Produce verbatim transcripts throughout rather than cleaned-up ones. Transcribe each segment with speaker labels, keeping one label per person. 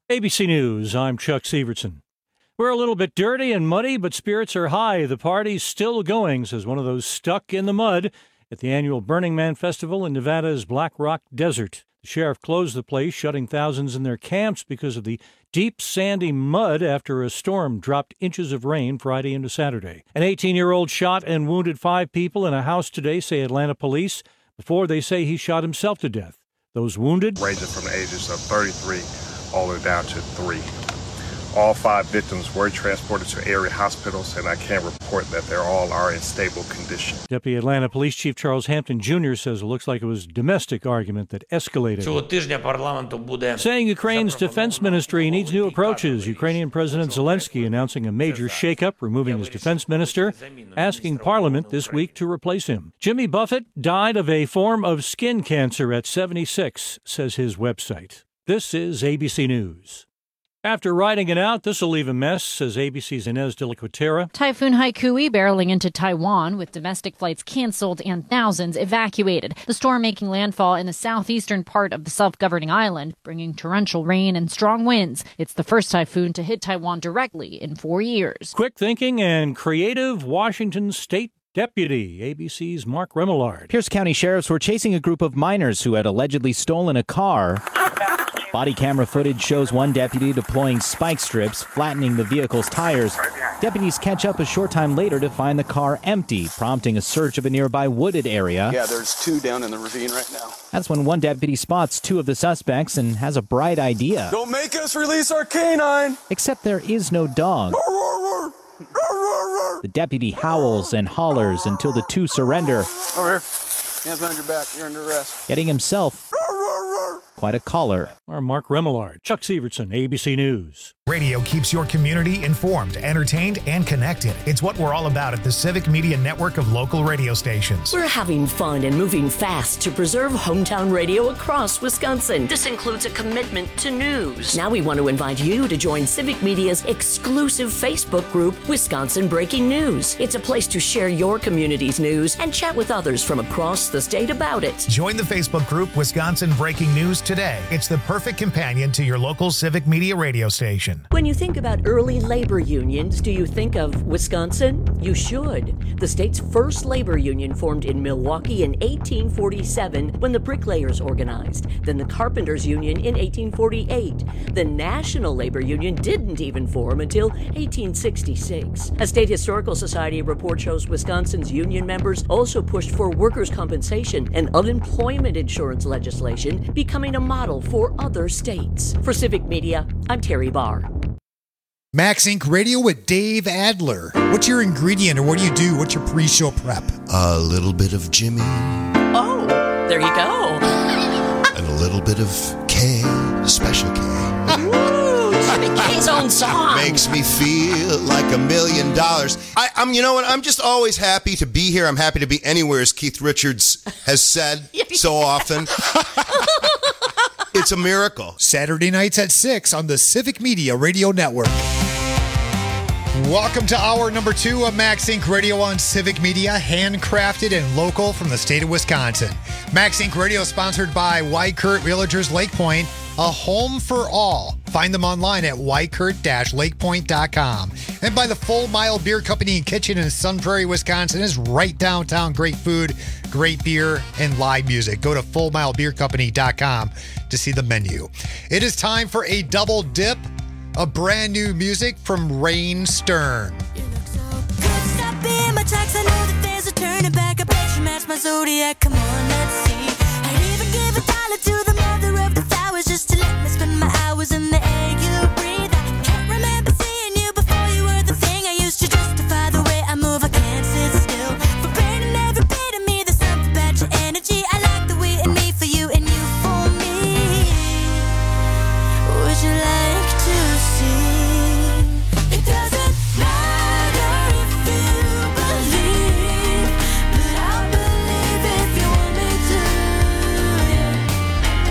Speaker 1: A B C News, I'm Chuck Severson. We're a little bit dirty and muddy, but spirits are high. The party's still going, says one of those stuck in the mud at the annual Burning Man Festival in Nevada's Black Rock Desert. The sheriff closed the place, shutting thousands in their camps because of the deep, sandy mud after a storm dropped inches of rain Friday into Saturday. An eighteen-year-old shot and wounded five people in a house today, say Atlanta police, before they say he shot himself to death. Those wounded
Speaker 2: ranging from the ages of thirty-three all the way down to three. All five victims were transported to area hospitals, and I can report that they all are in stable condition.
Speaker 1: Deputy Atlanta Police Chief Charles Hampton Junior says it looks like it was a domestic argument that escalated. Saying Ukraine's defense ministry needs new approaches, Ukrainian President Zelensky announcing a major shakeup, removing his defense minister, asking Parliament this week to replace him. Jimmy Buffett died of a form of skin cancer at seventy-six, says his website. This is A B C News. After riding it out, this will leave a mess, says A B C's Inez de la Cuetara.
Speaker 3: Typhoon Haikui barreling into Taiwan with domestic flights canceled and thousands evacuated. The storm making landfall in the southeastern part of the self-governing island, bringing torrential rain and strong winds. It's the first typhoon to hit Taiwan directly in four years.
Speaker 1: Quick thinking and creative Washington State Deputy, A B C's Mark Remillard.
Speaker 4: Pierce County sheriffs were chasing a group of minors who had allegedly stolen a car. Body camera footage shows one deputy deploying spike strips, flattening the vehicle's tires. Deputies catch up a short time later to find the car empty, prompting a search of a nearby wooded area.
Speaker 5: Yeah, there's two down in the ravine right now.
Speaker 4: That's when one deputy spots two of the suspects and has a bright idea.
Speaker 5: Don't make us release our canine!
Speaker 4: Except there is no dog. The deputy howls and hollers until the two surrender.
Speaker 5: Over here. Hands behind your back. You're under arrest.
Speaker 4: Getting himself quite a collar.
Speaker 1: Our Mark Remillard, Chuck Severson, A B C News.
Speaker 6: Radio keeps your community informed, entertained, and connected. It's what we're all about at the Civic Media Network of local radio stations.
Speaker 7: We're having fun and moving fast to preserve hometown radio across Wisconsin. This includes a commitment to news. Now we want to invite you to join Civic Media's exclusive Facebook group, Wisconsin Breaking News. It's a place to share your community's news and chat with others from across the state about it.
Speaker 6: Join the Facebook group, Wisconsin Breaking News, today. It's the perfect companion to your local Civic Media radio station.
Speaker 7: When you think about early labor unions, do you think of Wisconsin? You should. The state's first labor union formed in Milwaukee in eighteen forty-seven when the bricklayers organized. Then the carpenters union in eighteen forty-eight. The National Labor Union didn't even form until eighteen sixty-six. A State Historical Society report shows Wisconsin's union members also pushed for workers' compensation and unemployment insurance legislation, becoming a model for other states. For Civic Media, I'm Terry Barr.
Speaker 8: Max Incorporated. Radio with Dave Adler. What's your ingredient or what do you do? What's your pre-show prep?
Speaker 9: A little bit of Jimmy.
Speaker 7: Oh, there you go.
Speaker 9: And a little bit of K, Special K.
Speaker 7: Woo, Jimmy K's own song.
Speaker 9: Makes me feel like a million dollars. I, I'm, you know what? I'm just always happy to be here. I'm happy to be anywhere, as Keith Richards has said so often. It's a miracle.
Speaker 8: Saturday nights at six on the Civic Media Radio Network. Welcome to hour number two of Max Incorporated. Radio on Civic Media, handcrafted and local from the state of Wisconsin. Max Incorporated. Radio sponsored by Weichert Realtors Lake Point, a home for all. Find them online at weichert dash lake point dot com. And by the Full Mile Beer Company and Kitchen in Sun Prairie, Wisconsin is right downtown. Great food, great beer, and live music. Go to full mile beer company dot com to see the menu. It is time for a double dip of brand new music from Rain Stern.
Speaker 10: You look so good, stop being my tracks. I know that there's a turning back. I bet you match my zodiac. Come on, let's see. I'd even give a dollar to the mother of the flowers just to let me spend my hours in the air you breathe. I can't remember seeing you before you were the thing I used to justify the way I move. I can't sit still. For pain and every bit of me, there's something about your energy. I like the way in me for you and you for me. Would you like to see? It doesn't matter if you believe, but I'll believe if you want me to.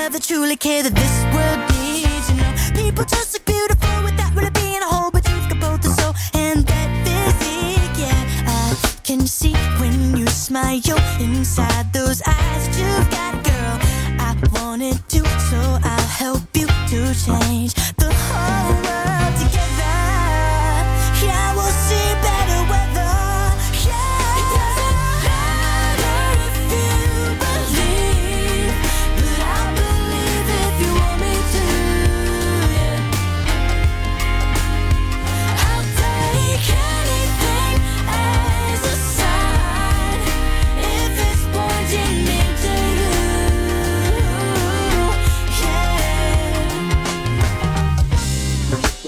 Speaker 10: love that truly care that this world needs. You know, people just look beautiful without really being a whole, but you've got both the soul and that physique. Yeah, I can see when you smile inside those eyes that you've got, girl. I wanted to, so I'll help you to change the whole world together. Yeah, we'll see better weather. Yeah, it doesn't matter if you believe, but I believe if you want me to. Yeah, I'll take anything as a sign if it's pointing me to you. Yeah.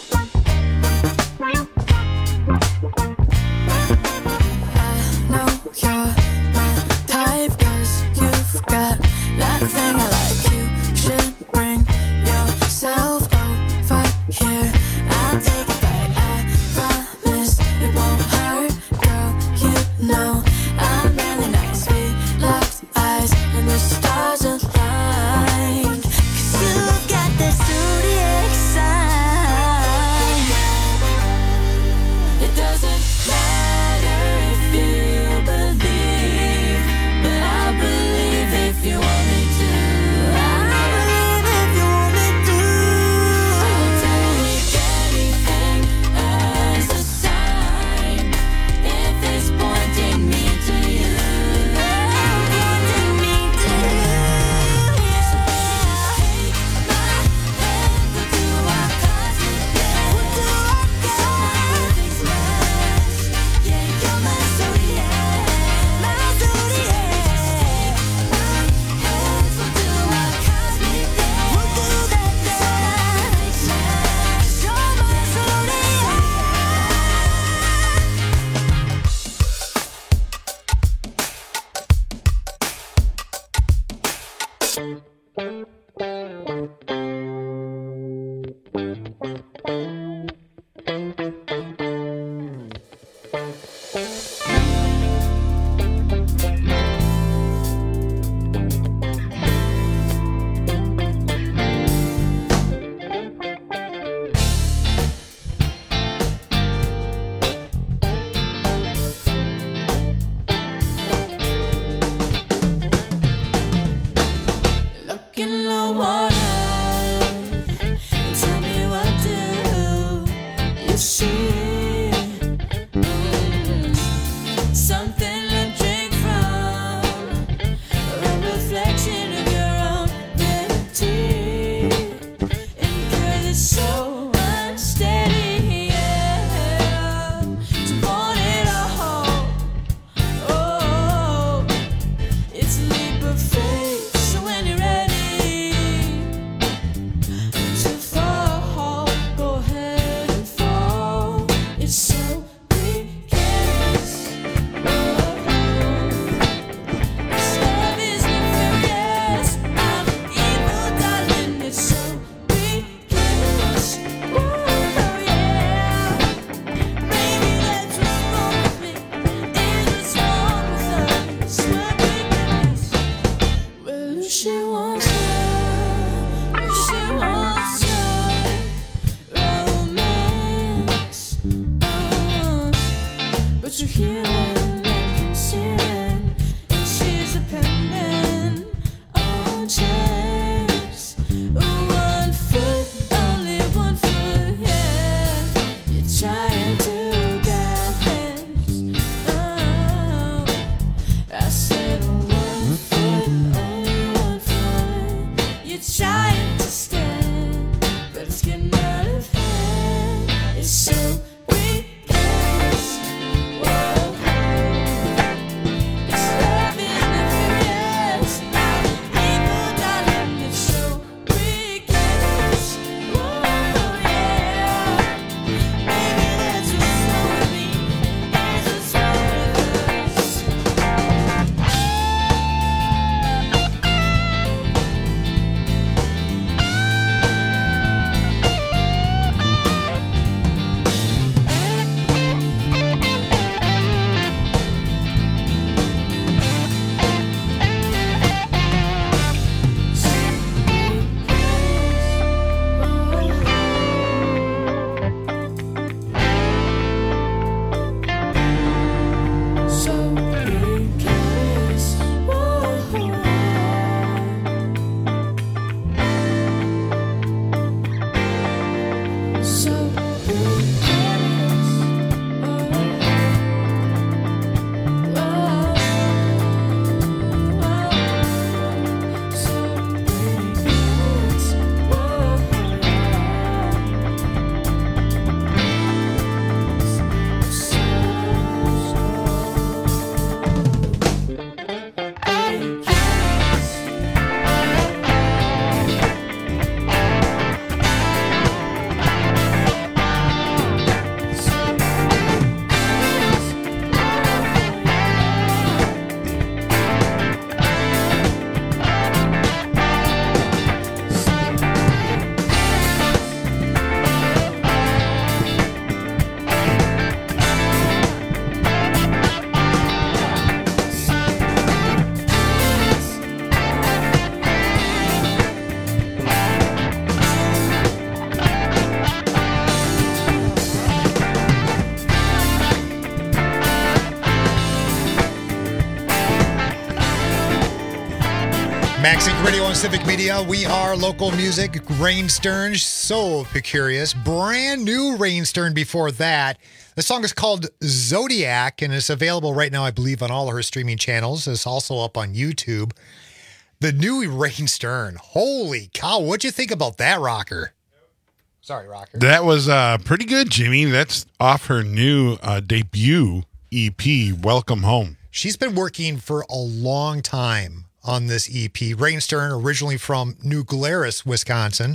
Speaker 8: Maxink Radio on Civic Media. We are local music. Rain Stern, so precarious. Brand new Rain Stern before that. The song is called Zodiac and is available right now, I believe, on all of her streaming channels. It's also up on YouTube. The new Rain Stern. Holy cow. What'd you think about that, Rocker? Sorry, Rocker.
Speaker 11: That was uh, pretty good, Jimmy. That's off her new uh, debut E P, Welcome Home.
Speaker 8: She's been working for a long time on this E P. Rain Stern, originally from New Glarus, Wisconsin.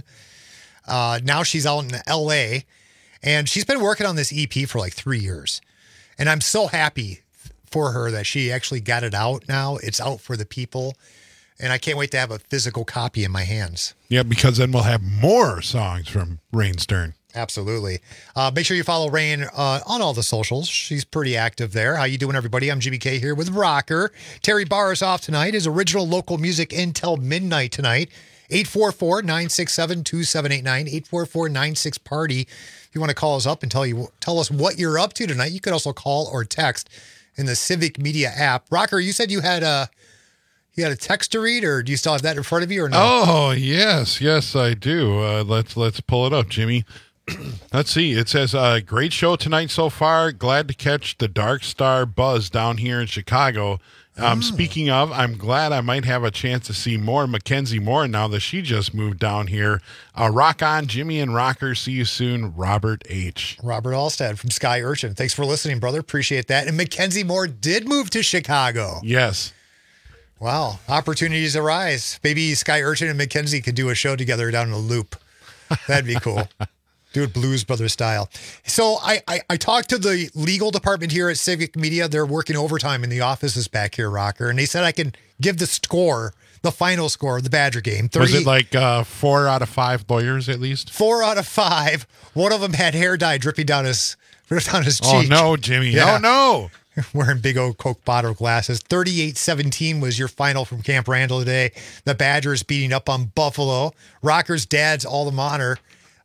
Speaker 8: Uh, now she's out in L A, and she's been working on this E P for like three years. And I'm so happy for her that she actually got it out now. It's out for the people. And I can't wait to have a physical copy in my hands.
Speaker 11: Yeah, because then we'll have more songs from Rain Stern.
Speaker 8: Absolutely. Uh, make sure you follow Rain uh, on all the socials. She's pretty active there. How you doing, everybody? I'm G B K here with Rocker. Terry Barr is off tonight. His original local music until midnight tonight. eight four four, nine six seven, two seven eight nine, eight four four, nine six, party. If you want to call us up and tell you tell us what you're up to tonight, you could also call or text in the Civic Media app. Rocker, you said you had a... You got a text to read, or do you still have that in front of you, or no?
Speaker 11: Oh, yes. Yes, I do. Uh, let's let's pull it up, Jimmy. Let's see. It says, uh, great show tonight so far. Glad to catch the Dark Star buzz down here in Chicago. Um, oh. Speaking of, I'm glad I might have a chance to see more Mackenzie Moore now that she just moved down here. Uh, rock on, Jimmy and Rocker. See you soon, Robert H.
Speaker 8: Robert Alstad from Sky Urchin. Thanks for listening, brother. Appreciate that. And Mackenzie Moore did move to Chicago.
Speaker 11: Yes.
Speaker 8: Wow. Opportunities arise. Maybe Sky Urchin and Mackenzie could do a show together down in the Loop. That'd be cool. Do it Blues Brothers style. So I, I, I talked to the legal department here at Civic Media. They're working overtime in the offices back here, Rocker. And they said I can give the score, the final score of the Badger game. thirty,
Speaker 11: Was it like uh, four out of five lawyers at least?
Speaker 8: Four out of five. One of them had hair dye dripping down his, down his cheek.
Speaker 11: Oh, no, Jimmy. Yeah. Oh, no.
Speaker 8: Wearing big old Coke bottle glasses. thirty-eight seventeen was your final from Camp Randall today. The Badgers beating up on Buffalo. Rocker's dad's alma mater.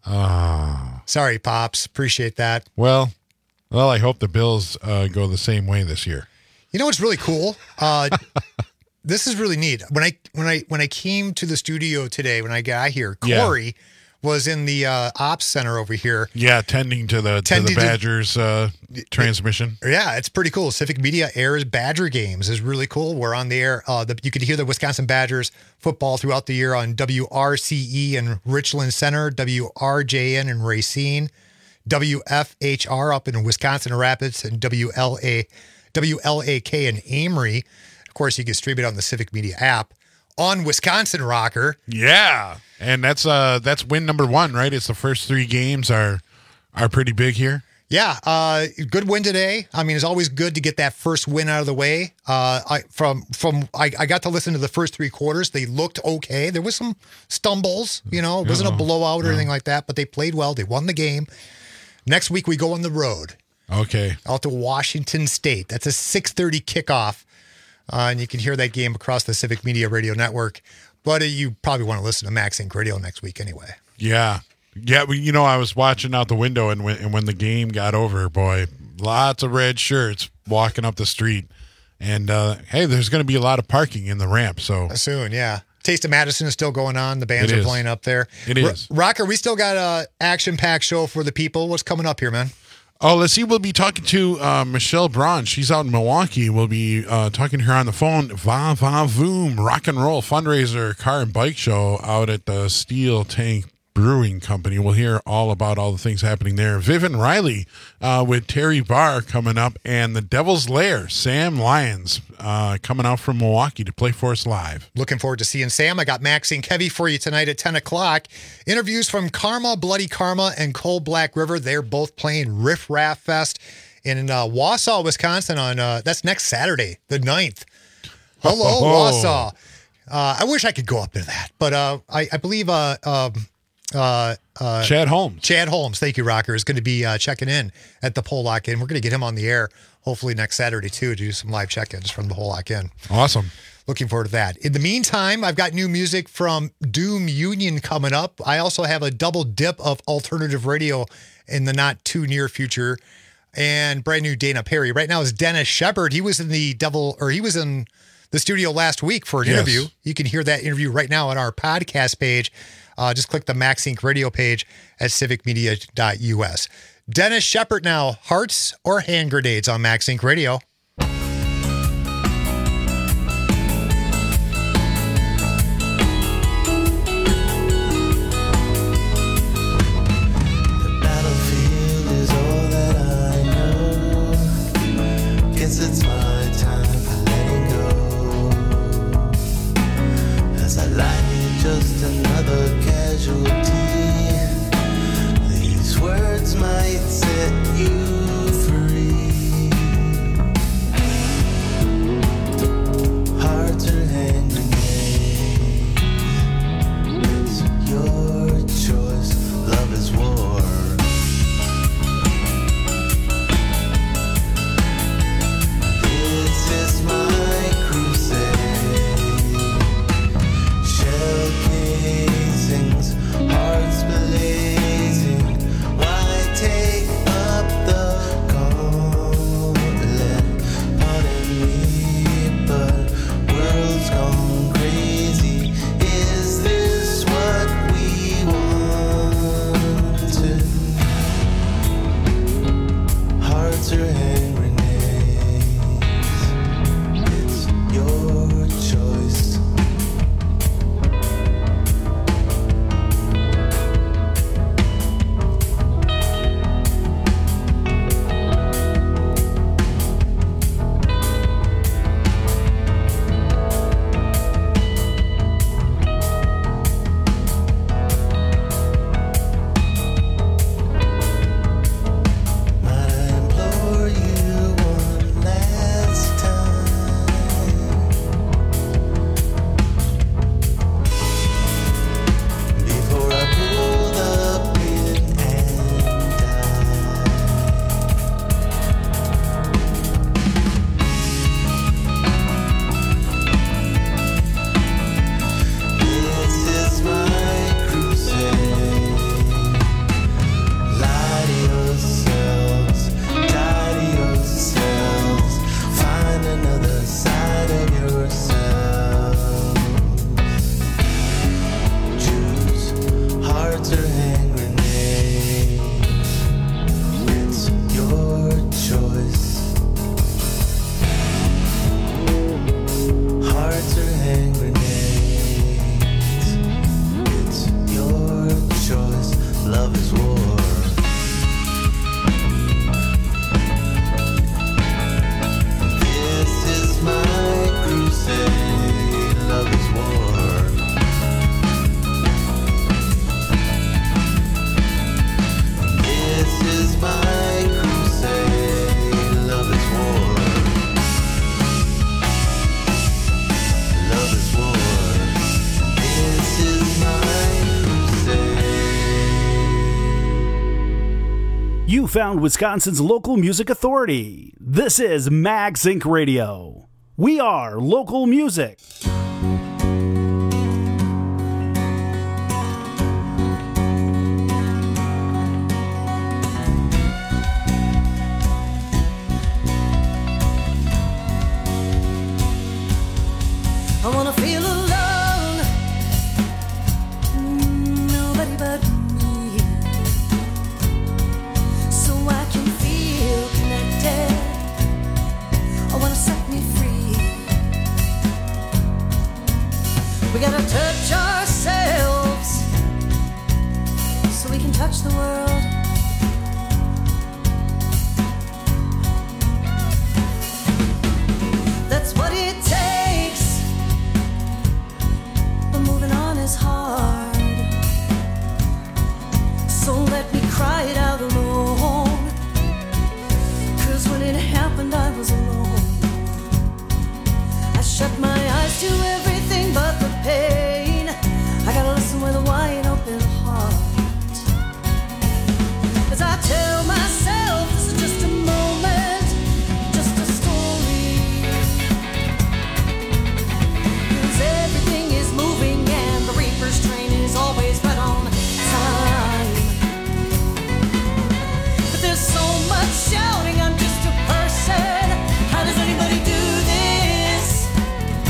Speaker 11: Oh.
Speaker 8: Sorry, Pops. Appreciate that.
Speaker 11: Well, well, I hope the Bills uh, go the same way this year.
Speaker 8: You know what's really cool? Uh, this is really neat. When I when I when I came to the studio today, when I got here, Corey yeah. was in the uh, ops center over here.
Speaker 11: Yeah, tending to the tending to the Badgers to, uh, transmission.
Speaker 8: Yeah, it's pretty cool. Civic Media airs Badger games. Is really cool. We're on the air. Uh, the, you can hear the Wisconsin Badgers football throughout the year on W R C E in Richland Center, W R J N in Racine, W F H R up in Wisconsin Rapids, and W L A W L A K in Amory. Of course, you can stream it on the Civic Media app on Wisconsin Rocker.
Speaker 11: Yeah. And that's uh that's win number one, right? It's the first three games are are pretty big here.
Speaker 8: Yeah, uh, good win today. I mean, it's always good to get that first win out of the way. Uh, I from from I, I got to listen to the first three quarters. They looked okay. There was some stumbles, you know. It wasn't a blowout or anything like that, but they played well. They won the game. Next week we go on the road.
Speaker 11: Okay.
Speaker 8: Out to Washington State. That's a six thirty kickoff, uh, and you can hear that game across the Civic Media Radio Network. But uh, you probably want to listen to Maxink Radio next week anyway.
Speaker 11: Yeah. Yeah, we, you know, I was watching out the window, and when, and when the game got over, boy, lots of red shirts walking up the street. And, uh, hey, there's going to be a lot of parking in the ramp. So
Speaker 8: soon, yeah. Taste of Madison is still going on. The bands are playing up there.
Speaker 11: It is.
Speaker 8: R- Rocker, we still got a action-packed show for the people. What's coming up here, man?
Speaker 11: Oh, let's see. We'll be talking to uh, Michelle Braun. She's out in Milwaukee. We'll be uh, talking to her on the phone. Va Va Voom, rock and roll fundraiser car and bike show out at the Steel Tank Brewing Company. We'll hear all about all the things happening there. Vivian Riley uh, with Terry Barr coming up, and the Devil's Lair, Sam Lyons, uh, coming out from Milwaukee to play for us live.
Speaker 8: Looking forward to seeing Sam. I got Maxink Heavy for you tonight at ten o'clock. Interviews from Karma, Bloody Karma, and Cold Black River. They're both playing Riff Raff Fest in uh, Wausau, Wisconsin on, uh, that's next Saturday, the ninth. Hello, oh. Wausau. Uh, I wish I could go up to that, but uh, I, I believe... Uh, um, Uh, uh,
Speaker 11: Chad Holmes.
Speaker 8: Chad Holmes, thank you, Rocker, is going to be uh, checking in at the Pole Lock In. We're going to get him on the air hopefully next Saturday, too, to do some live check-ins from the Pole Lock In.
Speaker 11: Awesome.
Speaker 8: Looking forward to that. In the meantime, I've got new music from Doom Union coming up. I also have a double dip of alternative radio in the not-too-near future, and brand new Dana Perry. Right now is Dennis Shepard. He was in the Devil, or he was in the studio last week for an
Speaker 11: Yes.
Speaker 8: interview. You can hear that interview right now on our podcast page. Uh, just click the Max Inc radio page at civic media dot u s. Dennis Shepard now, hearts or hand grenades on Max Inc Radio?
Speaker 10: It's my time for letting go. As I lie here, just another casualty. These words might set you free. Hearts are hand grenades. It's your choice. Love is war. This is my crusade. Shell casings, hearts blazing. Why take up the gauntlet? Pardon me, but world's gone crazy. Is this what we wanted? Hearts are hand grenades. It's your choice. Might I implore you one last time? Before I pull the pin and die. This is my crusade. Lie to yourselves, die to yourselves, find another side of yourselves. Choose hearts or hand grenades. It's your choice. Hearts or hand grenades. It's your choice. Love is war. This is my crusade. Love is war. This is my crusade. Love is war. Love is war. This is my crusade.
Speaker 12: You found Wisconsin's local music authority. This is Max Inc Radio. We are local music.
Speaker 10: I wanna feel alone. Mm, Nobody but me. So I can feel connected. I wanna set me free. We gotta touch ourselves so we can touch the world. That's what it takes. But moving on is hard. So let me cry it out alone. 'Cause when it happened, I was alone. I shut my eyes to everything but the pain. I gotta listen with a wide open heart. As I tell myself this is just a moment, just a story. 'Cause everything is moving and the Reaper's train is always right on time. But there's so much shouting, I'm just a person. How does anybody do this?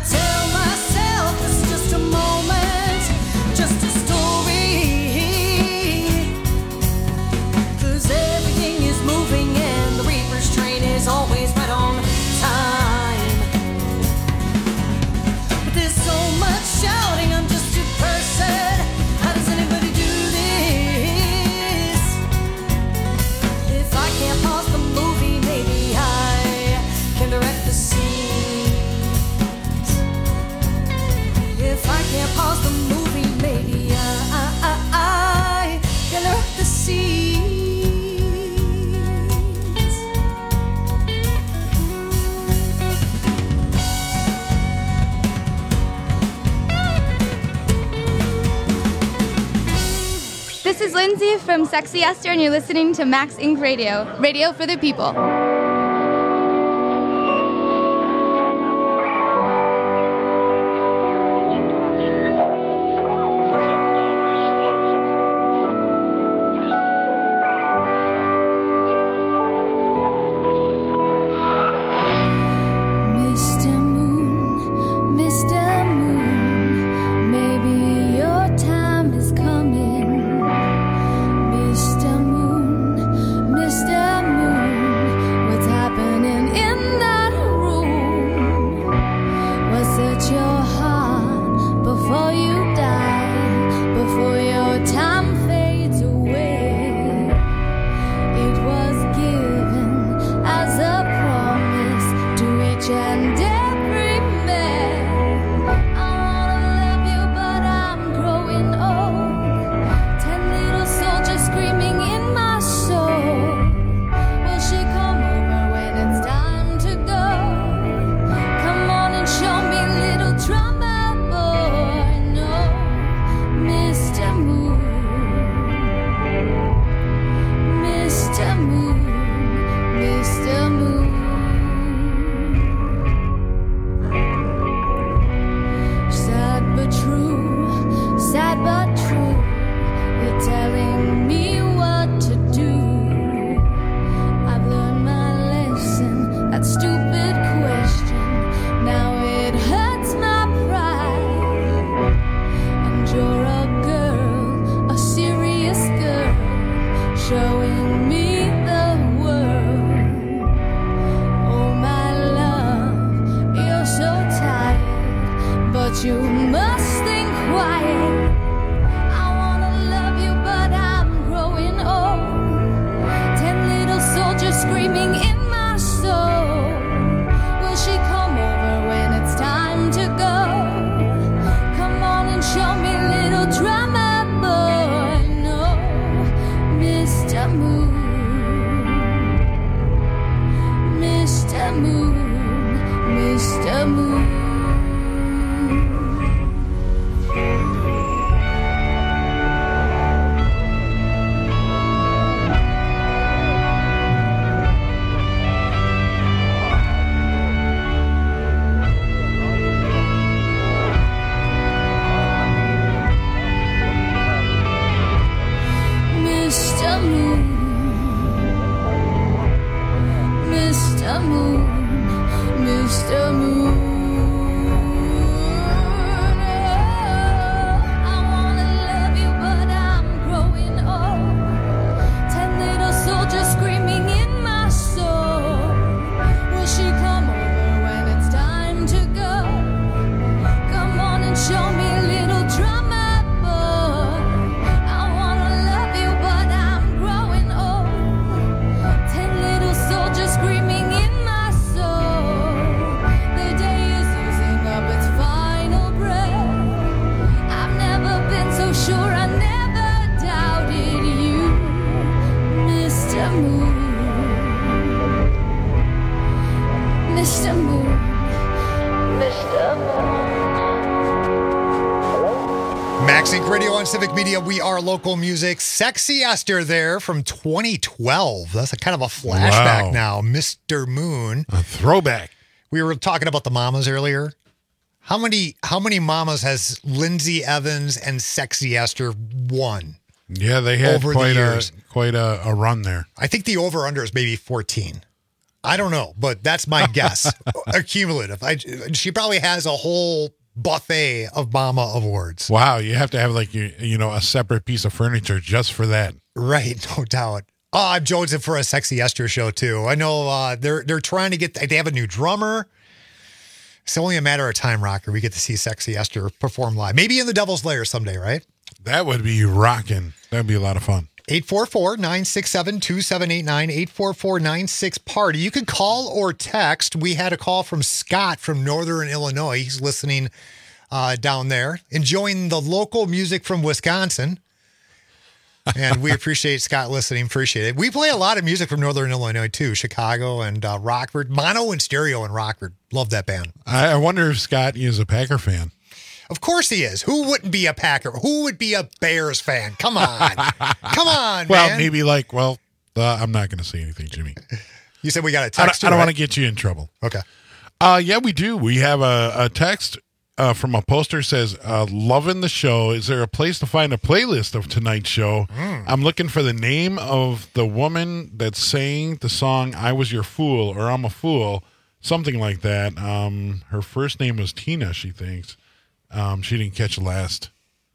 Speaker 10: tell myself it's just a moment, just a story. 'Cause everything is moving and the Reaper's train is always right on time. But there's so much shouting, I'm just a person. How does anybody do this? If I can't pause the movie, maybe I can direct the scenes. If I can't pause the movie, maybe I, I, I, I can direct the scenes.
Speaker 13: This is Lindsay from Sexy Esther, and you're listening to Max Incorporated. Radio, radio for the people.
Speaker 10: Mister Moon, Mister Moon, maybe your time is coming. Mister Moon, Mister Moon, what's happening in that room? Was it your heart before you die, before your time fades away? It was given as a promise to each and every man. I wanna love you, but I'm growing old. Ten little soldiers screaming in my soul. Will she come over when it's time to go? Come on and show me, little drummer boy. No, Mister Moon, Mister Moon, Mister Moon. Sad but true, sad but true. You're telling me what to do. I've learned my lesson, that stupid question. Now it hurts my pride. And you're a girl, a serious girl, showing me the world. Oh my love, you're so tired, but you must think quiet. I wanna love you, but I'm growing old. Ten little soldiers screaming in my soul. Will she come over when it's time to go? Come on and show me, little drummer boy. No, Mister Moon, Mister Moon, Mister Moon. Mister Moon, Mister Moon, Mister Moon. I wanna love you, but I'm growing old. Ten little soldiers screaming in my soul. Will she come over when it's time to go? Come on and show me, little drummer boy. I wanna love you, but I'm growing old. Ten little soldiers screaming in my soul. The day is using up its final breath. I've never been so sure, I never doubted you, Mister Moon, Mister Moon, Mister Moon.
Speaker 8: Max Inc Radio on Civic Media. We are local music. Sexy Esther there from twenty twelve. That's a kind of a flashback
Speaker 11: Wow.
Speaker 8: now. Mister Moon.
Speaker 11: A throwback.
Speaker 8: We were talking about the mamas earlier. How many how many mamas has Lindsay Evans and Sexy Esther won?
Speaker 11: Yeah, they had
Speaker 8: Over the
Speaker 11: quite a
Speaker 8: years.
Speaker 11: quite a, a run there.
Speaker 8: I think the over-under is maybe fourteen. I don't know, but that's my guess. Accumulative. I, she probably has a whole buffet of Mama awards.
Speaker 11: Wow, you have to have like you, you know a separate piece of furniture just for that.
Speaker 8: Right, no doubt. Oh, I'm jonesing for a Sexy Esther show too. I know uh, they're they're trying to get. They have a new drummer. It's only a matter of time, Rocker. We get to see Sexy Esther perform live. Maybe in the Devil's Lair someday, right?
Speaker 11: That would be rocking. That'd be a lot of fun.
Speaker 8: eight four four, nine six seven, two seven eight nine, eight four four, nine six, party. You can call or text. We had a call from Scott from Northern Illinois. He's listening uh, down there, enjoying the local music from Wisconsin. And we appreciate Scott listening. Appreciate it. We play a lot of music from Northern Illinois, too. Chicago and uh, Rockford. Mono and Stereo in Rockford. Love that band.
Speaker 11: I, I wonder if Scott is a Packer fan.
Speaker 8: Of course he is. Who wouldn't be a Packer? Who would be a Bears fan? Come on. Come on,
Speaker 11: well,
Speaker 8: man.
Speaker 11: maybe like, well, uh, I'm not going to say anything, Jimmy.
Speaker 8: You said we got a text.
Speaker 11: I don't, don't
Speaker 8: right?
Speaker 11: want to get you in trouble.
Speaker 8: Okay.
Speaker 11: Uh, yeah, we do. We have a, a text uh, from a poster says, uh, loving the show. Is there a place to find a playlist of tonight's show? Mm. I'm looking for the name of the woman that sang the song I Was Your Fool or I'm a Fool, something like that. Um, her first name was Tina, she thinks. Um, she didn't catch the last.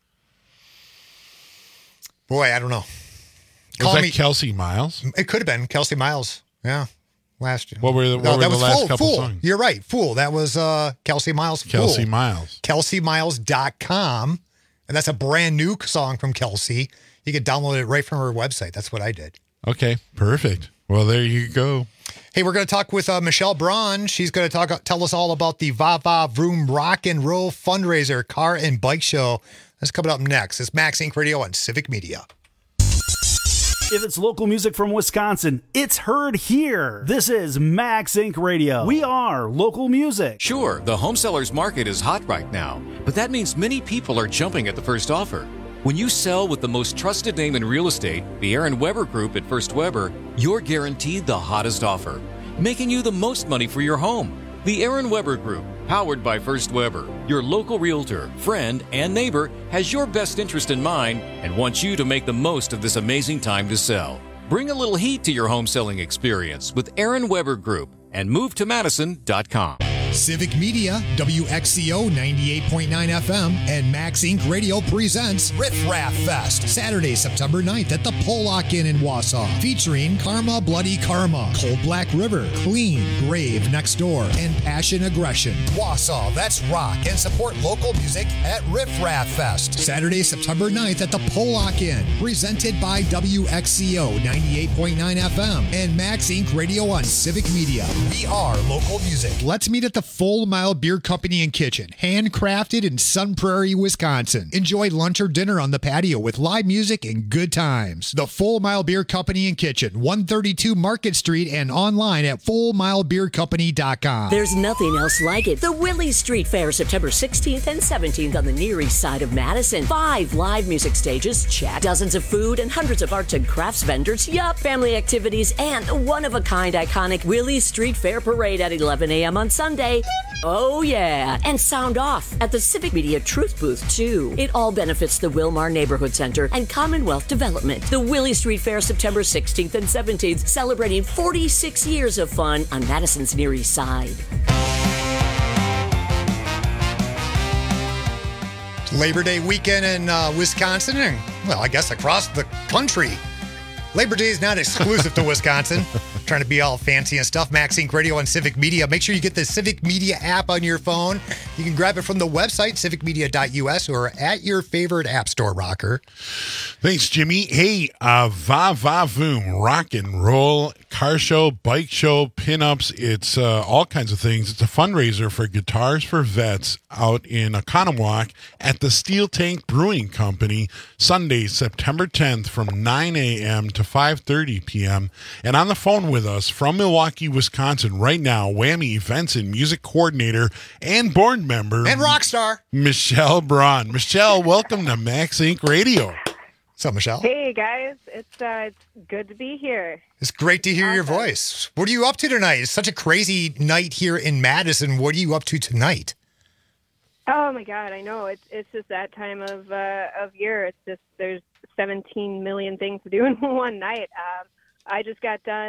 Speaker 8: Boy, I don't know.
Speaker 11: Was
Speaker 8: Call
Speaker 11: that
Speaker 8: me
Speaker 11: Kelsey Miles?
Speaker 8: It could have been Kelsey Miles. Yeah. Last year.
Speaker 11: What were the, what
Speaker 8: no,
Speaker 11: were
Speaker 8: that
Speaker 11: the
Speaker 8: was
Speaker 11: last
Speaker 8: Fool.
Speaker 11: couple
Speaker 8: Fool.
Speaker 11: songs?
Speaker 8: You're right. Fool. That was uh, Kelsey Miles.
Speaker 11: Kelsey
Speaker 8: Fool.
Speaker 11: Miles.
Speaker 8: Kelsey Miles dot com. And that's a brand new song from Kelsey. You can download it right from her website. That's what I did.
Speaker 11: Okay, perfect. Well, there you go.
Speaker 8: Hey, we're going to talk with uh, Michelle Braun. She's going to talk, tell us all about the Va Va Vroom Rock and Roll Fundraiser Car and Bike Show. That's coming up next. It's Max Inc Radio on Civic Media.
Speaker 12: If it's local music from Wisconsin, it's heard here. This is Max Incorporated. Radio. We are local music.
Speaker 14: Sure, the home sellers market is hot right now, but that means many people are jumping at the first offer. When you sell with the most trusted name in real estate, the Aaron Weber Group at First Weber, you're guaranteed the hottest offer, making you the most money for your home. The Aaron Weber Group, powered by First Weber, your local realtor, friend, and neighbor, has your best interest in mind and wants you to make the most of this amazing time to sell. Bring a little heat to your home selling experience with Aaron Weber Group and move to madison dot com.
Speaker 8: Civic Media, W X C O ninety-eight point nine F M, and Max Incorporated. Radio presents Riff Raff Fest, Saturday, September ninth at the Pollock Inn in Wausau, featuring Karma Bloody Karma, Cold Black River, Clean, Grave Next Door, and Passion Aggression. Wausau, that's rock, and support local music at Riff Raff Fest, Saturday, September ninth at the Pollock Inn, presented by W X C O ninety-eight point nine F M and Max Incorporated. Radio on Civic Media. We are local music. Let's meet at the Full Mile Beer Company and Kitchen, handcrafted in Sun Prairie, Wisconsin. Enjoy lunch or dinner on the patio with live music and good times. The Full Mile Beer Company and Kitchen, one thirty-two Market Street, and online at full mile beer company dot com.
Speaker 7: There's nothing else like it. The Willie Street Fair, September sixteenth and seventeenth on the Near East Side of Madison. Five live music stages, check. Dozens of food and hundreds of arts and crafts vendors, yup. Family activities, and a one-of-a-kind iconic Willie Street Fair parade at eleven a.m. on Sunday. Oh, yeah. And sound off at the Civic Media Truth Booth, too. It all benefits the Wilmar Neighborhood Center and Commonwealth Development. The Willie Street Fair, September sixteenth and seventeenth, celebrating forty-six years of fun on Madison's Near East Side.
Speaker 8: Labor Day weekend in uh, Wisconsin, and, well, I guess across the country. Labor Day is not exclusive to Wisconsin. Trying to be all fancy and stuff. Max Incorporated. Radio on Civic Media. Make sure you get the Civic Media app on your phone. You can grab it from the website, civic media dot U S, or at your favorite app store, Rocker.
Speaker 11: Thanks, Jimmy. Hey, uh, Va Va Voom, rock and roll, car show, bike show, pinups. It's uh, all kinds of things. It's a fundraiser for Guitars for Vets out in Oconomowoc at the Steel Tank Brewing Company, Sunday, September tenth from nine a.m. to five thirty p.m. And on the phone with us from Milwaukee, Wisconsin right now, Whammy Events and Music Coordinator and board member.
Speaker 8: And rock star.
Speaker 11: Michelle Braun. Michelle, welcome to Max Incorporated. Radio.
Speaker 8: What's up, Michelle?
Speaker 15: Hey, guys. It's uh, it's good to be here.
Speaker 8: It's great to hear awesome. Your voice. What are you up to tonight? It's such a crazy night here in Madison. What are you up to tonight?
Speaker 15: Oh, my God. I know. It's it's just that time of uh, of year. It's just there's seventeen million things to do in one night. Um, I just got done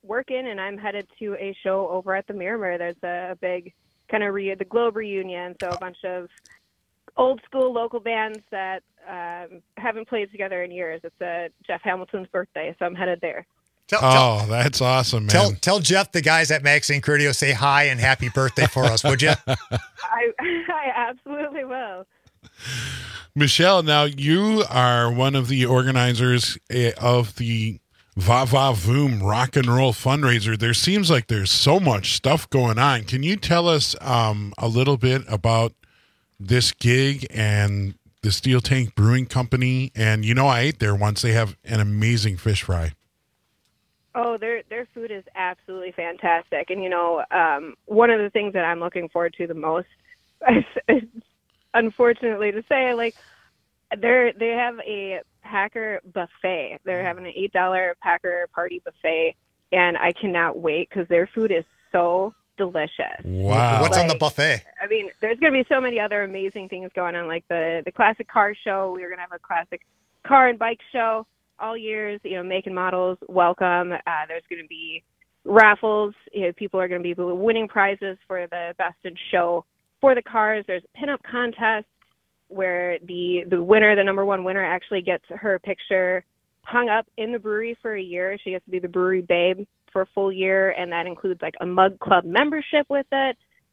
Speaker 15: working, and I'm headed to a show over at the Miramar. There's a, a big kind of re- the Globe reunion, so a bunch of old school local bands that um, haven't played together in years. It's uh, Jeff Hamilton's birthday, so I'm headed there.
Speaker 8: Tell,
Speaker 11: oh,
Speaker 8: tell,
Speaker 11: that's awesome, man.
Speaker 8: Tell, tell Jeff the guys at Max Inc Radio say hi and happy birthday for us, would you?
Speaker 15: I, I absolutely will.
Speaker 11: Michelle, now you are one of the organizers eh, of the Va Va Voom rock and roll fundraiser. There seems like there's so much stuff going on. Can you tell us um, a little bit about this gig and the Steel Tank Brewing Company? And you know, I ate there once. They have an amazing fish fry.
Speaker 15: Oh, their their food is absolutely fantastic. And, you know, um, one of the things that I'm looking forward to the most, is, is, unfortunately to say, like, they're, they have a Packer buffet. They're having an eight dollar Packer party buffet, and I cannot wait because their food is so delicious.
Speaker 8: Wow. What's
Speaker 15: like,
Speaker 8: on the buffet?
Speaker 15: I mean, there's going to be so many other amazing things going on, like the, the classic car show. We're going to have a classic car and bike show. All years, you know, make and models welcome. Uh, there's going to be raffles. You know, people are going to be winning prizes for the best in show for the cars. There's a pinup contest where the the winner, the number one winner, actually gets her picture hung up in the brewery for a year. She gets to be the brewery babe for a full year, and that includes like a mug club membership with it.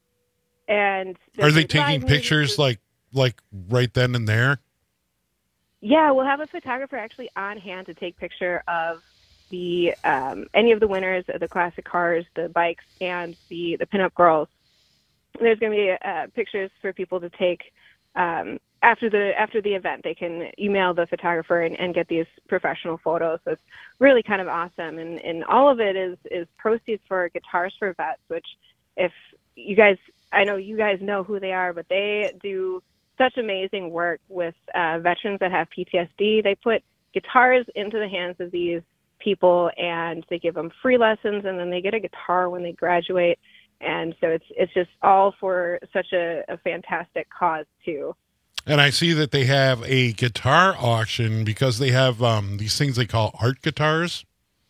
Speaker 15: And
Speaker 11: are they taking pictures like like right then and there?
Speaker 15: Yeah, we'll have a photographer actually on hand to take picture of the um, any of the winners of the classic cars, the bikes, and the, the pinup girls. There's going to be uh, pictures for people to take um, after the after the event. They can email the photographer and, and get these professional photos. So it's really kind of awesome. And, and all of it is, is proceeds for Guitars for Vets, which if you guys, I know you guys know who they are, but they do such amazing work with uh, veterans that have P T S D. They put guitars into the hands of these people, and they give them free lessons, and then they get a guitar when they graduate. And so it's it's just all for such a, a fantastic cause too.
Speaker 11: And I see that they have a guitar auction because they have um, these things they call art guitars.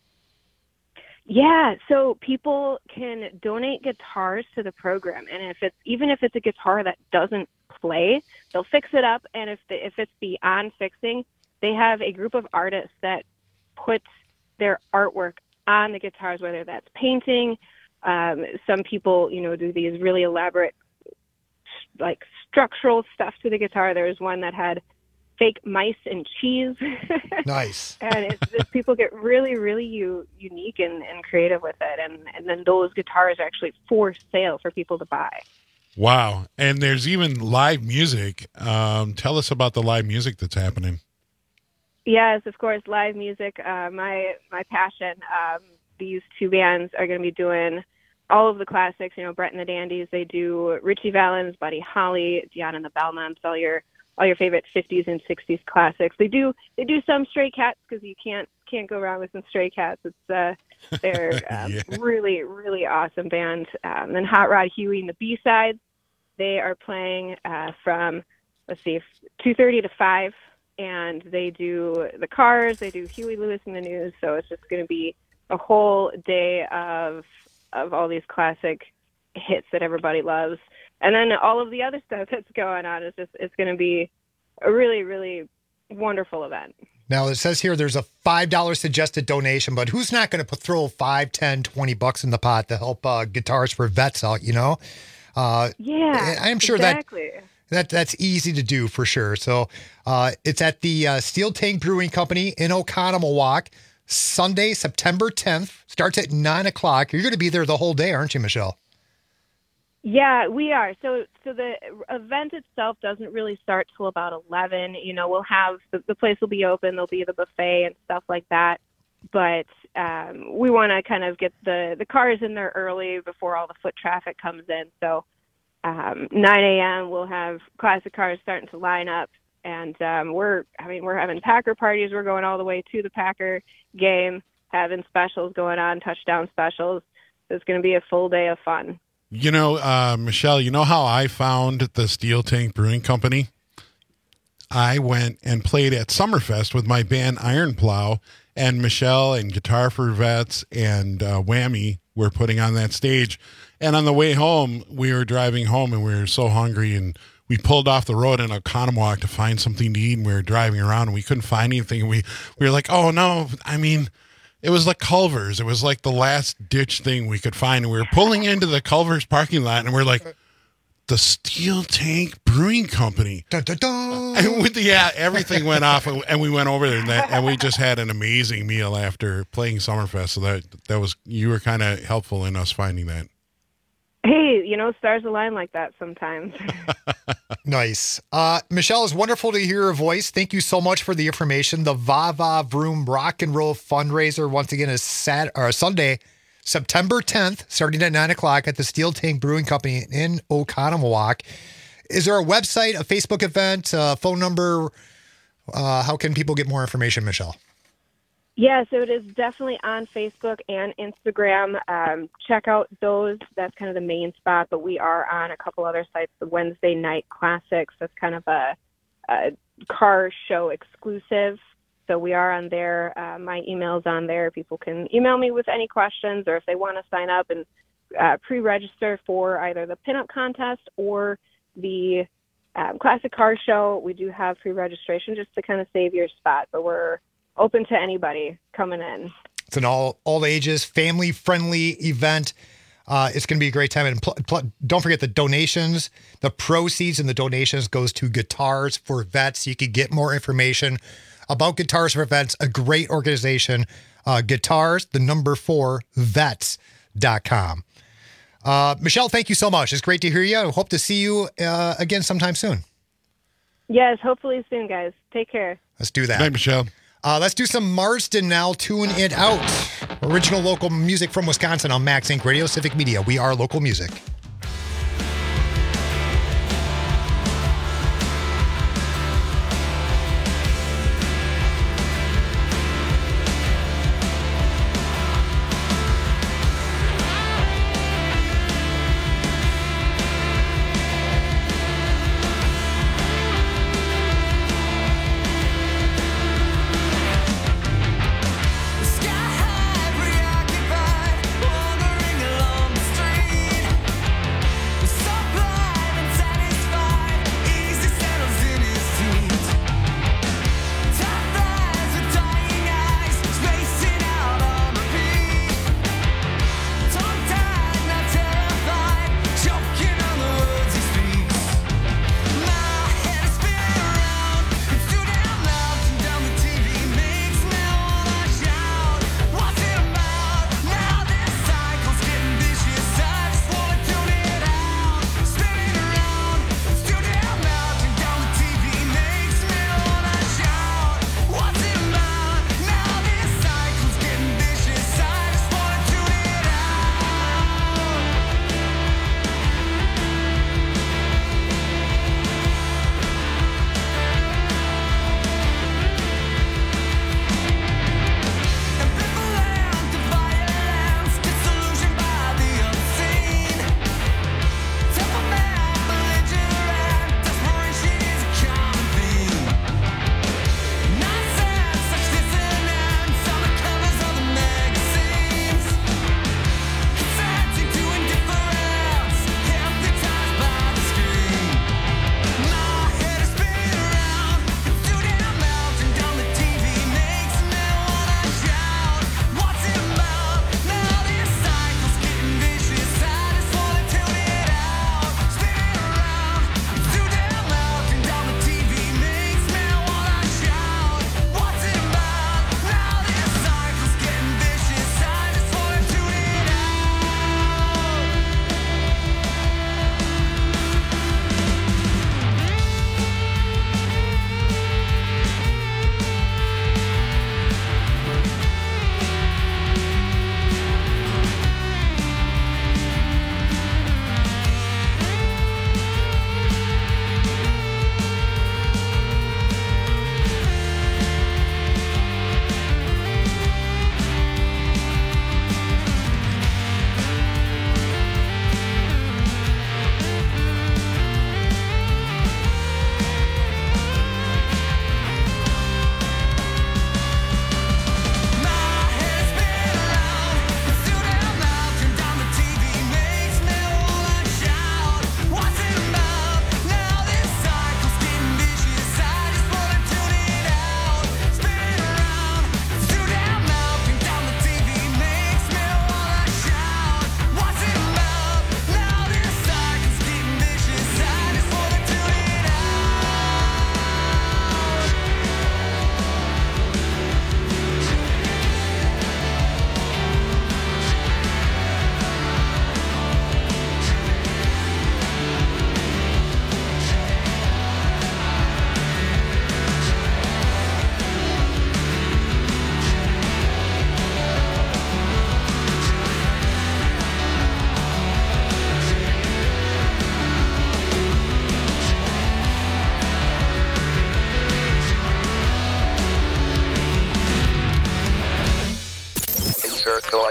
Speaker 15: Yeah, so people can donate guitars to the program, and if it's even if it's a guitar that doesn't play, they'll fix it up. And if the, if it's beyond fixing, they have a group of artists that put their artwork on the guitars, whether that's painting. Um, some people, you know, do these really elaborate, like structural stuff to the guitar. There was one that had fake mice and cheese.
Speaker 8: Nice.
Speaker 15: And it's just, people get really, really u- unique and, and creative with it. And, and then those guitars are actually for sale for people to buy.
Speaker 11: Wow. And there's even live music. Um, tell us about the live music that's happening.
Speaker 15: Yes, of course, live music. Uh, my my passion. Um, these two bands are going to be doing all of the classics. You know, Brett and the Dandies. They do Richie Valens, Buddy Holly, Dion and the Bellmans. All your all your favorite fifties and sixties classics. They do they do some Stray Cats because you can't can't go wrong with some Stray Cats. It's uh, they're um, yeah. really really awesome band. Um, then Hot Rod Huey and the B-Sides. They are playing uh, from, let's see, two thirty to five, and they do the Cars, they do Huey Lewis and the News, so it's just going to be a whole day of of all these classic hits that everybody loves. And then all of the other stuff that's going on is just, it's going to be a really, really wonderful event.
Speaker 8: Now, it says here there's a five dollars suggested donation, but who's not going to put throw five, ten, twenty bucks in the pot to help uh, Guitars for Vets out, you know? Uh,
Speaker 15: yeah,
Speaker 8: I'm sure
Speaker 15: exactly.
Speaker 8: that, that that's easy to do for sure. So uh, it's at the uh, Steel Tank Brewing Company in Oconomowoc, Sunday, September tenth. Starts at nine o'clock. You're going to be there the whole day, aren't you, Michelle?
Speaker 15: Yeah, we are. So so the event itself doesn't really start till about eleven. You know, we'll have, the, the place will be open. There'll be the buffet and stuff like that. But um, we want to kind of get the, the cars in there early before all the foot traffic comes in. So um, nine a.m. we'll have classic cars starting to line up. And um, we're, I mean, we're having Packer parties. We're going all the way to the Packer game, having specials going on, touchdown specials. So it's going to be a full day of fun.
Speaker 11: You know, uh, Michelle, you know how I found the Steel Tank Brewing Company? I went and played at Summerfest with my band Iron Plow, and Michelle and Guitar for Vets and uh, Whammy were putting on that stage. And on the way home, we were driving home and we were so hungry, and we pulled off the road in Oconomowoc to find something to eat, and we were driving around and we couldn't find anything. And we, we were like, oh no, I mean, it was like Culver's. It was like the last ditch thing we could find. And we were pulling into the Culver's parking lot and we're like, the Steel Tank Brewing Company.
Speaker 8: Dun, dun, dun.
Speaker 11: And with the, yeah, everything went off, and, and we went over there, and, that, and we just had an amazing meal after playing Summerfest. So that that was, you were kind of helpful in us finding that.
Speaker 15: Hey, you know, stars align like that sometimes.
Speaker 8: Nice. Uh, Michelle, it's wonderful to hear your voice. Thank you so much for the information. The Va Va Vroom Rock and Roll fundraiser, once again, is Sat- or Sunday, September tenth, starting at nine o'clock at the Steel Tank Brewing Company in Oconomowoc. Is there a website, a Facebook event, a phone number? Uh, how can people get more information, Michelle?
Speaker 15: Yeah, so it is definitely on Facebook and Instagram. Um, check out those. That's kind of the main spot, but we are on a couple other sites. The Wednesday Night Classics, that's kind of a, a car show exclusive. So we are on there. Uh, my email's on there. People can email me with any questions, or if they want to sign up and uh, pre-register for either the pinup contest or the um, classic car show. We do have pre-registration just to kind of save your spot, but we're open to anybody coming in.
Speaker 8: It's an all all ages, family friendly event. Uh, it's going to be a great time. And pl- pl- don't forget the donations. The proceeds and the donations goes to Guitars for Vets. You can get more information about Guitars for Vets, a great organization. Uh, guitars, the number four, vets dot com. Uh, Michelle, thank you so much. It's great to hear you. I hope to see you uh, again sometime soon.
Speaker 15: Yes, hopefully soon, guys. Take care.
Speaker 8: Let's do that.
Speaker 11: Thanks, Michelle.
Speaker 8: Uh, let's do some Marsden now. Tune it out. Original local music from Wisconsin on Max Inc Radio, Civic Media. We are local music.
Speaker 10: Sky high, preoccupied, wandering along the street.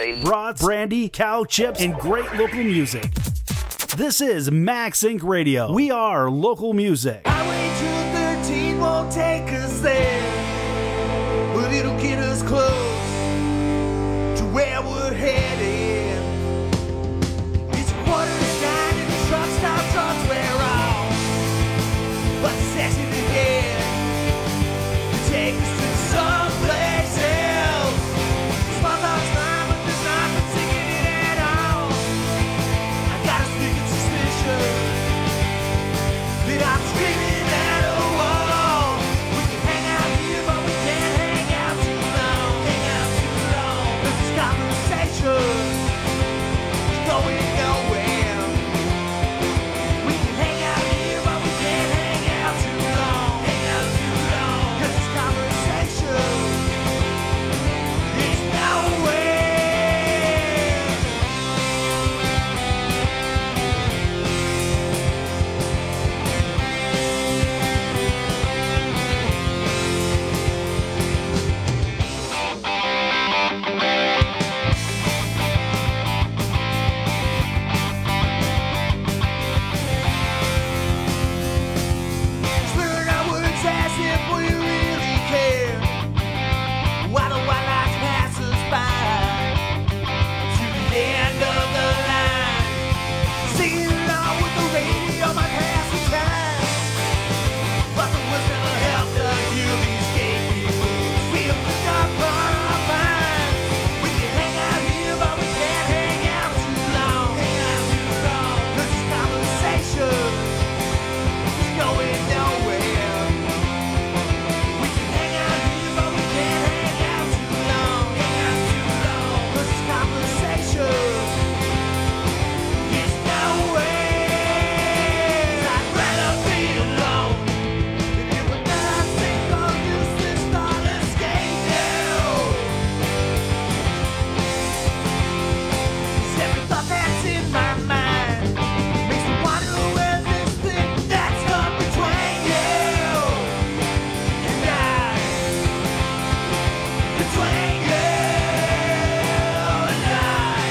Speaker 12: brats, brandy, cow chips, and great local music. This is Max Inc Radio. We are local music.
Speaker 16: Highway two thirteen won't take us there, but it'll get us close to where we're headed. It's a quarter to nine and the truck stop trucks wear off, but sexy to get to take us to someplace else. Small talk's fine, but there's nothing singing it at all. I got a sneaking suspicion that I'm screaming at a wall. We can hang out here, but we can't hang out too long. Hang out too long. Cause this conversation is going nowhere. We can hang out here, but we can't hang out too long. Hang out too long. Cause this conversation is nowhere. Slurring our words as if we really care. While the white lights pass us by to the end of the line, singing along with the radio might pass the time. But the words never helped us hear these gay people feel the dark part of our minds. We can hang out here, but we can't hang out too long. Hang out too long. Cause this conversation is going nowhere. We can hang out here, but we can't hang out too long. Hang out too long. Cause this conversation is nowhere. I'd rather be alone than it would not think of useless thought escape you. Cause every thought that's in my mind makes me wonder where this thing that's come between you and I. Between you and I.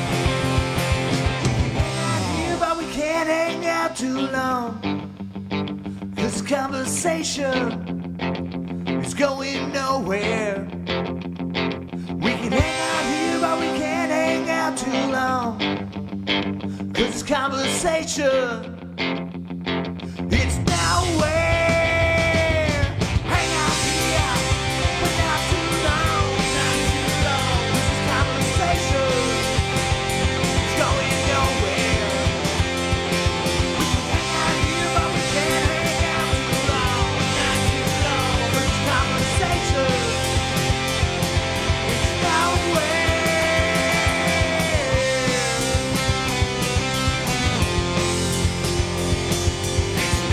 Speaker 16: Here, but we can't hang out too long. This conversation is going nowhere. We can hang out here, but we can't hang out too long. Cause this conversation, it's nowhere. Hang out here, but not too long, not too long. Cause this conversation is going nowhere. We can hang out here, but we can't hang out too long, not too long. Cause this conversation is nowhere. It's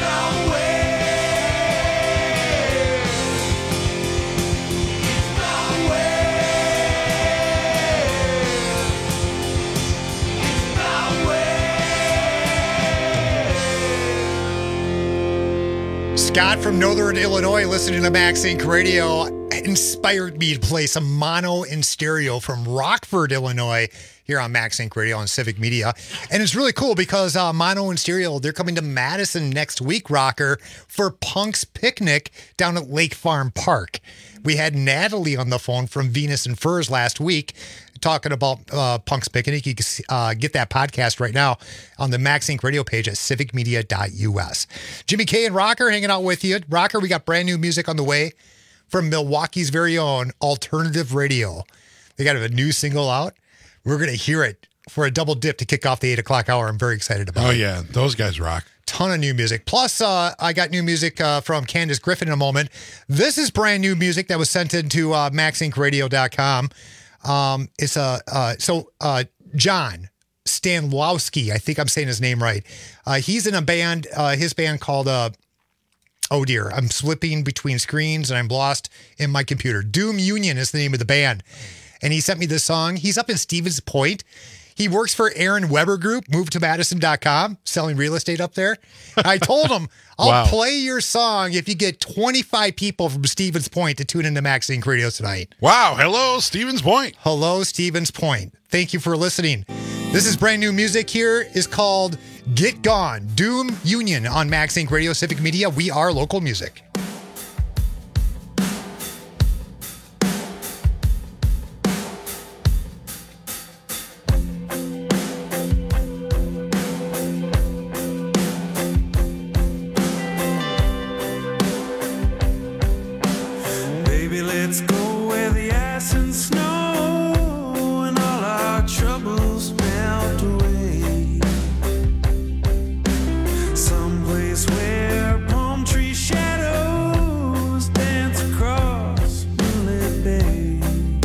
Speaker 16: nowhere. It's nowhere.
Speaker 8: Scott from Northern Illinois listening to Max Inc Radio inspired me to play some mono in stereo from Rockford, Illinois here on Max Inc Radio on Civic Media. And it's really cool because uh, mono and stereo, they're coming to Madison next week, Rocker, for Punk's Picnic down at Lake Farm Park. We had Natalie on the phone from Venus and Furs last week talking about uh, Punk's Picnic. You can uh, get that podcast right now on the Max Inc Radio page at civic media dot u s. Jimmy K and Rocker hanging out with you. Rocker, we got brand new music on the way from Milwaukee's very own Alternative Radio. They got a new single out. We're going to hear it for a double dip to kick off the eight o'clock hour. I'm very excited about
Speaker 11: Oh,
Speaker 8: it.
Speaker 11: yeah. Those guys rock.
Speaker 8: Ton of new music. Plus, uh, I got new music uh, from Candace Griffin in a moment. This is brand new music that was sent into uh, max inc radio dot com. Um, it's a, uh, so uh, John Stanlowski, I think I'm saying his name right. Uh, he's in a band, uh, his band called, uh, oh dear, I'm slipping between screens and I'm lost in my computer. Doom Union is the name of the band. And he sent me this song. He's up in Stevens Point. He works for Aaron Weber Group, move to madison dot com, selling real estate up there. I told him, I'll
Speaker 11: Wow.
Speaker 8: play your song if you get twenty-five people from Stevens Point to tune into Max Inc Radio tonight.
Speaker 11: Wow. Hello, Stevens Point.
Speaker 8: Hello, Stevens Point. Thank you for listening. This is brand new music here. Is called Get Gone, Doom Union on Max Inc Radio Civic Media. We are local music.
Speaker 16: Baby, let's go where the ice and snow and all our troubles melt away. Someplace where palm tree shadows dance across moonlit bay.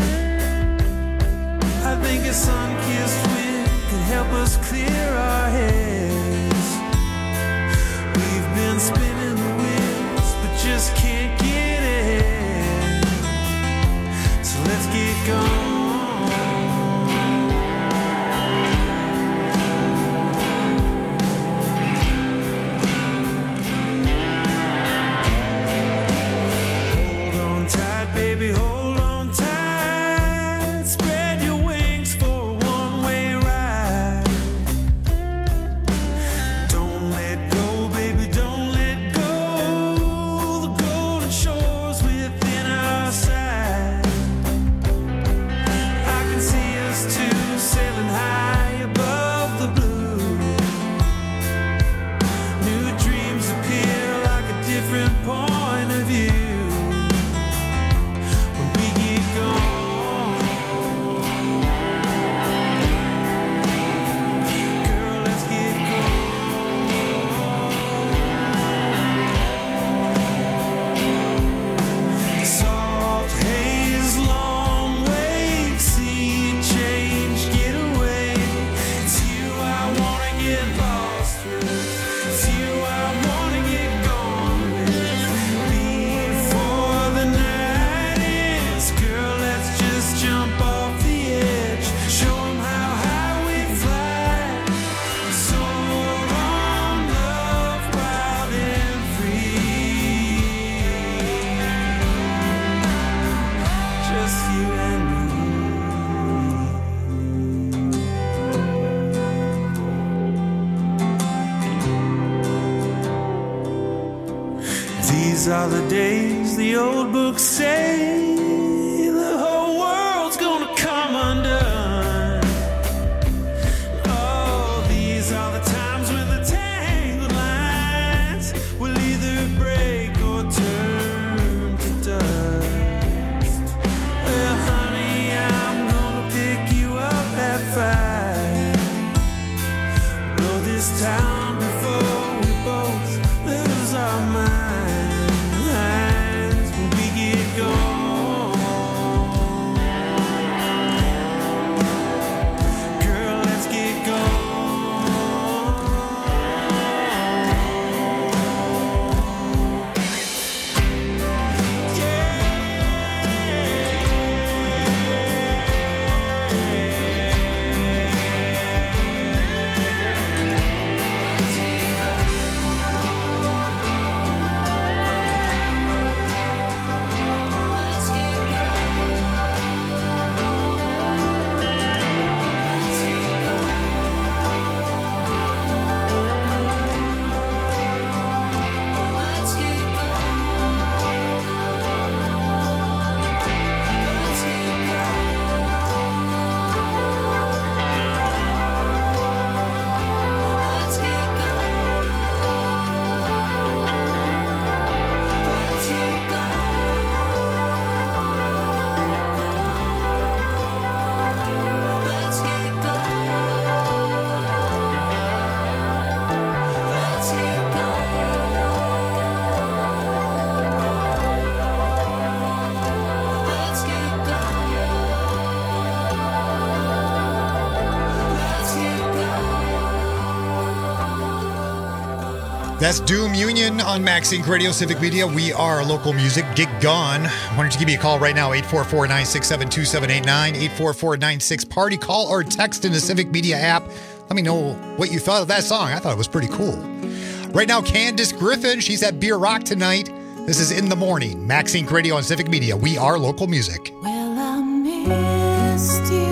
Speaker 16: I think a sun-kissed wind could help us clear our heads. We've been spinning the wheels, but just can't get ahead. So let's get going. Hold on tight, baby, hold on tight. Spread your wings for a one-way ride. Don't let go, baby, don't let go. The golden shores within our sight. I can see us two sailing high above the blue. New dreams appear like a different point of view. When we get gone, girl, let's get gone. Soft haze, long wave, sea change, get away. It's you I wanna get lost with. It's you I wanna get gone with. Before the night ends, girl, let's just jump off the edge. Show 'em how high we fly. Soar on, love, wild and free. Just you and me. These are the days the old books say the whole world's gonna come undone. Oh, these are the times when the tangled lines will either break or turn to dust. Well, honey, I'm gonna pick you up at five. Blow this town before we both lose our minds. When we get gone.
Speaker 8: That's Doom Union on Max Inc Radio Civic Media. We are local music. Get Gone. Why don't you give me a call right now, eight four four, nine six seven, two seven eight nine, eight four four, nine six, party. Call or text in the Civic Media app. Let me know what you thought of that song. I thought it was pretty cool. Right now, Candace Griffin. She's at Beer Rock tonight. This is In the Morning. Max Inc Radio on Civic Media. We are local music.
Speaker 10: Well, I missed you.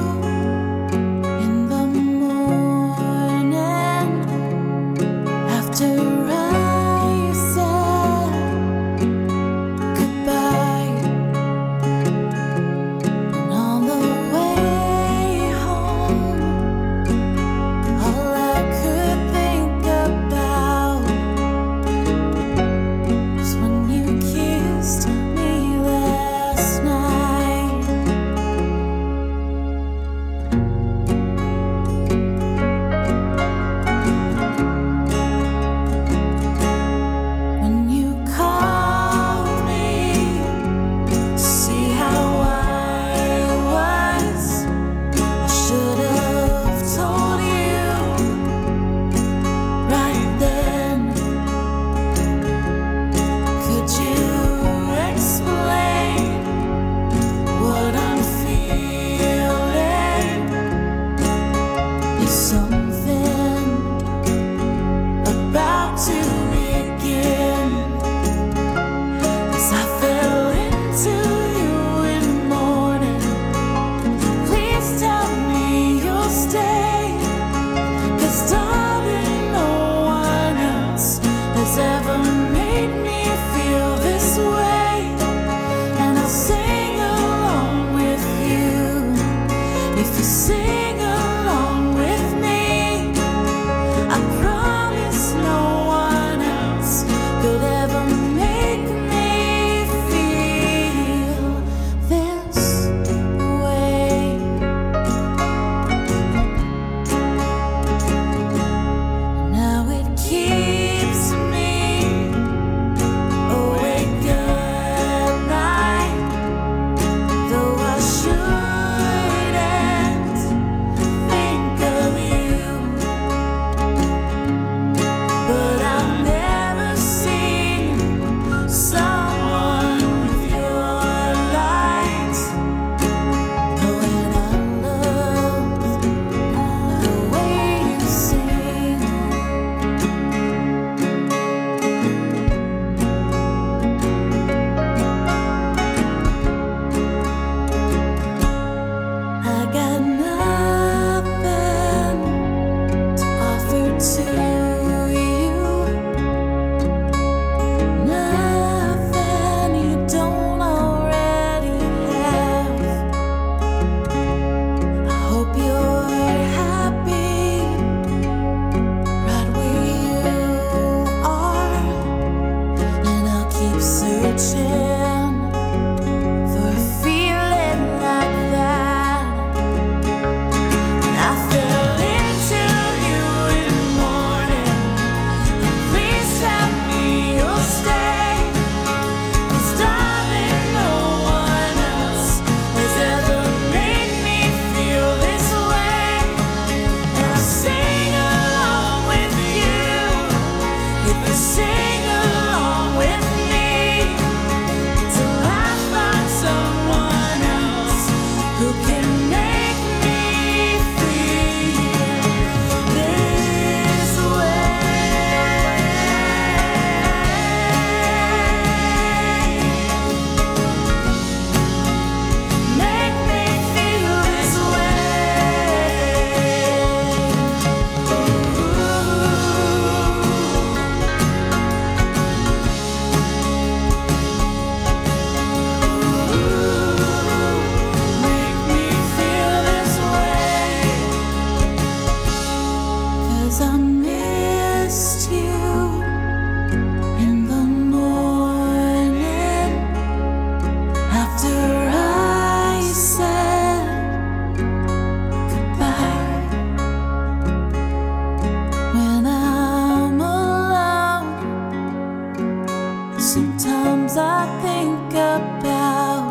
Speaker 10: Sometimes I think about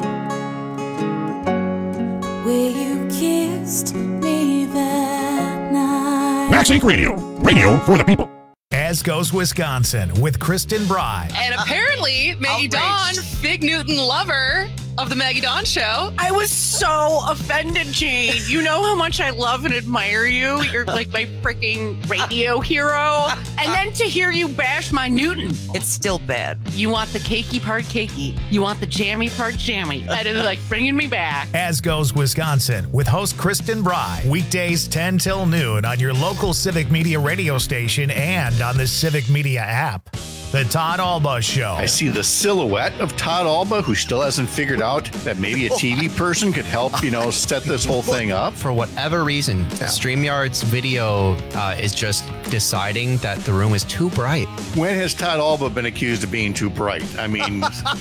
Speaker 10: where you kissed me that night.
Speaker 17: Max Inc Radio, radio for the people.
Speaker 6: As Goes Wisconsin with Kristen Bry.
Speaker 17: And apparently, Maggie Dawn, Fig Newton lover of the Maggie Dawn Show.
Speaker 18: I was so offended, Jane. You know how much I love and admire you. You're like my freaking radio hero. And then to hear you bash my Newton.
Speaker 19: It's still bad.
Speaker 18: You want the cakey part cakey. You want the jammy part jammy. That is like bringing me back.
Speaker 6: As Goes Wisconsin with host Kristen Bry. Weekdays ten till noon on your local Civic Media radio station and on the Civic Media app. The Todd Alba Show.
Speaker 20: I see the silhouette of Todd Alba, who still hasn't figured out that maybe a T V person could help, you know, set this whole thing up.
Speaker 21: For whatever reason, yeah. StreamYard's video uh, is just deciding that the room is too bright.
Speaker 20: When has Todd Alba been accused of being too bright? I mean,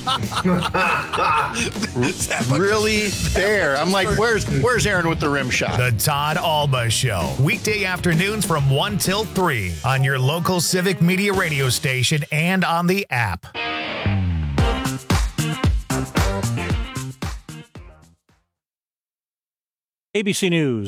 Speaker 20: really there. I'm like, where's where's Aaron with the rim shot?
Speaker 6: The Todd Alba Show. Weekday afternoons from one till three on your local Civic Media radio station and on the app.
Speaker 1: A B C News.